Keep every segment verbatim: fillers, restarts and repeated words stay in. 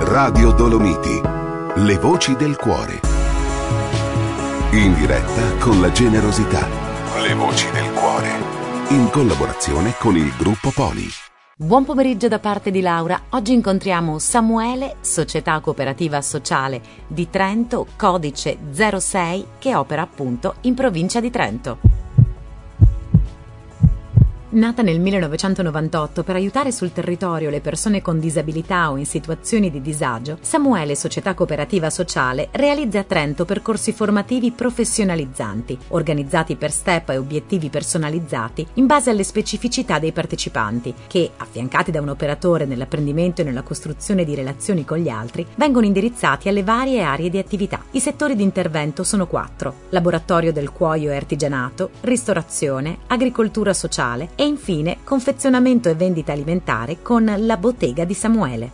Radio Dolomiti, le voci del cuore. In diretta con la generosità. Le voci del cuore. In collaborazione con il Gruppo Poli. Buon pomeriggio da parte di Laura. Oggi incontriamo Samuele, società cooperativa sociale di Trento, codice zero sei, che opera appunto in provincia di Trento. Nata nel millenovecentonovantotto per aiutare sul territorio le persone con disabilità o in situazioni di disagio, Samuele Società Cooperativa Sociale realizza a Trento percorsi formativi professionalizzanti, organizzati per step e obiettivi personalizzati in base alle specificità dei partecipanti, che, affiancati da un operatore nell'apprendimento e nella costruzione di relazioni con gli altri, vengono indirizzati alle varie aree di attività. I settori di intervento sono quattro: laboratorio del cuoio e artigianato, ristorazione, agricoltura sociale e infine confezionamento e vendita alimentare con la bottega di Samuele.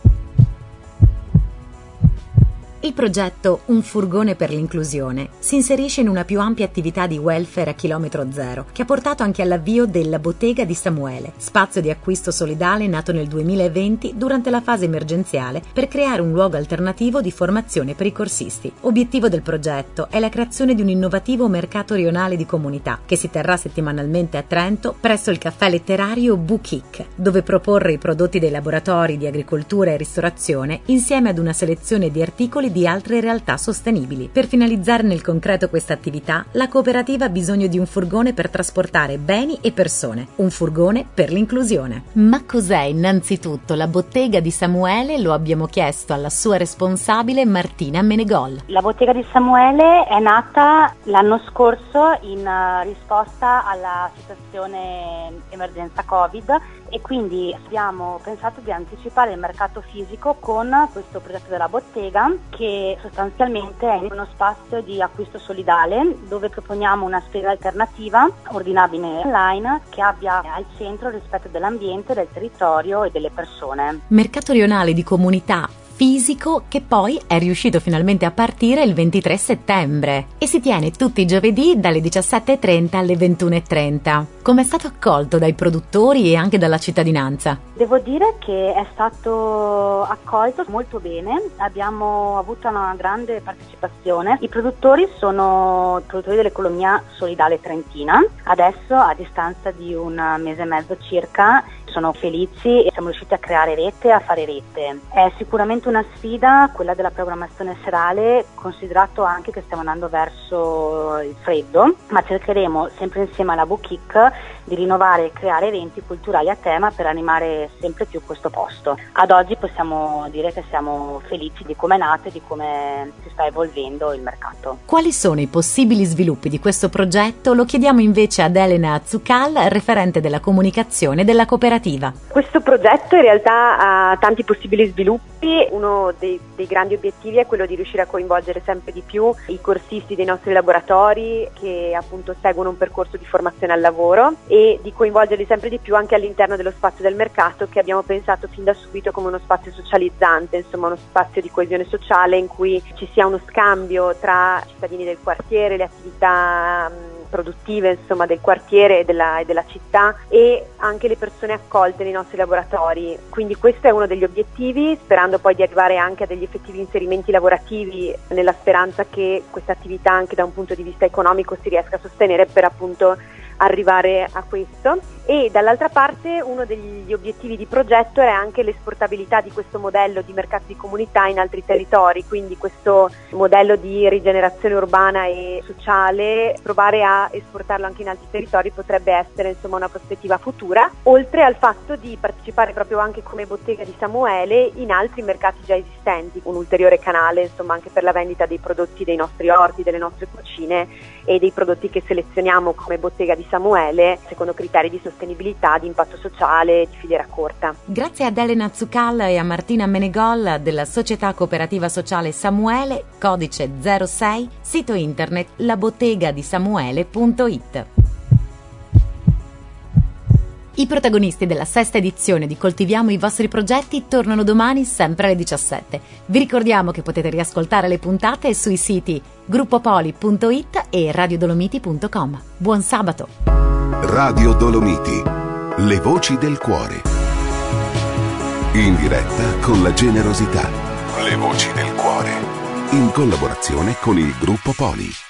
Il progetto Un furgone per l'inclusione si inserisce in una più ampia attività di welfare a chilometro zero, che ha portato anche all'avvio della bottega di Samuele, spazio di acquisto solidale nato nel duemilaventi durante la fase emergenziale per creare un luogo alternativo di formazione per i corsisti. Obiettivo del progetto è la creazione di un innovativo mercato rionale di comunità che si terrà settimanalmente a Trento presso il caffè letterario Bouquic, dove proporre i prodotti dei laboratori di agricoltura e ristorazione insieme ad una selezione di articoli di altre realtà sostenibili. Per finalizzare nel concreto questa attività, la cooperativa ha bisogno di un furgone per trasportare beni e persone, un furgone per l'inclusione. Ma cos'è innanzitutto la bottega di Samuele? Lo abbiamo chiesto alla sua responsabile Martina Menegol. La bottega di Samuele è nata l'anno scorso in risposta alla situazione emergenza Covid e quindi abbiamo pensato di anticipare il mercato fisico con questo progetto della bottega, che sostanzialmente è uno spazio di acquisto solidale dove proponiamo una spesa alternativa ordinabile online che abbia al centro il rispetto dell'ambiente, del territorio e delle persone. Mercato rionale di comunità fisico che poi è riuscito finalmente a partire il ventitré settembre e si tiene tutti i giovedì dalle diciassette e trenta alle ventuno e trenta. Come è stato accolto dai produttori e anche dalla cittadinanza? Devo dire che è stato accolto molto bene, abbiamo avuto una grande partecipazione. I produttori sono i produttori dell'economia solidale trentina. Adesso, a distanza di un mese e mezzo circa, sono felici e siamo riusciti a creare rete e a fare rete. È sicuramente una sfida quella della programmazione serale, considerato anche che stiamo andando verso il freddo, ma cercheremo sempre insieme alla Bouquic di rinnovare e creare eventi culturali a tema per animare sempre più questo posto. Ad oggi possiamo dire che siamo felici di come è nato e di come si sta evolvendo il mercato. Quali sono i possibili sviluppi di questo progetto? Lo chiediamo invece ad Elena Zucal, referente della comunicazione della cooperativa. Questo progetto in realtà ha tanti possibili sviluppi. Uno dei, dei grandi obiettivi è quello di riuscire a coinvolgere sempre di più i corsisti dei nostri laboratori che appunto seguono un percorso di formazione al lavoro e di coinvolgerli sempre di più anche all'interno dello spazio del mercato, che abbiamo pensato fin da subito come uno spazio socializzante, insomma uno spazio di coesione sociale in cui ci sia uno scambio tra i cittadini del quartiere, le attività produttive insomma del quartiere e della, e della città e anche le persone accolte nei nostri laboratori. Quindi questo è uno degli obiettivi, sperando poi di arrivare anche a degli effettivi inserimenti lavorativi, nella speranza che questa attività anche da un punto di vista economico si riesca a sostenere per appunto arrivare a questo. E dall'altra parte uno degli obiettivi di progetto è anche l'esportabilità di questo modello di mercato di comunità in altri territori, quindi questo modello di rigenerazione urbana e sociale, provare a esportarlo anche in altri territori potrebbe essere insomma una prospettiva futura, oltre al fatto di partecipare proprio anche come bottega di Samuele in altri mercati già esistenti, un ulteriore canale insomma anche per la vendita dei prodotti dei nostri orti, delle nostre cucine e dei prodotti che selezioniamo come bottega di Samuele secondo criteri di sostenibilità, di impatto sociale e di filiera corta. Grazie ad Elena Zucal e a Martina Menegol della Società Cooperativa Sociale Samuele, codice zero sei, sito internet labottega-di-samuele punto it. I protagonisti della sesta edizione di Coltiviamo i vostri progetti tornano domani sempre alle diciassette. Vi ricordiamo che potete riascoltare le puntate sui siti gruppopoli punto it e radiodolomiti punto com. Buon sabato! Radio Dolomiti, le voci del cuore. In diretta con la generosità. Le voci del cuore. In collaborazione con il Gruppo Poli.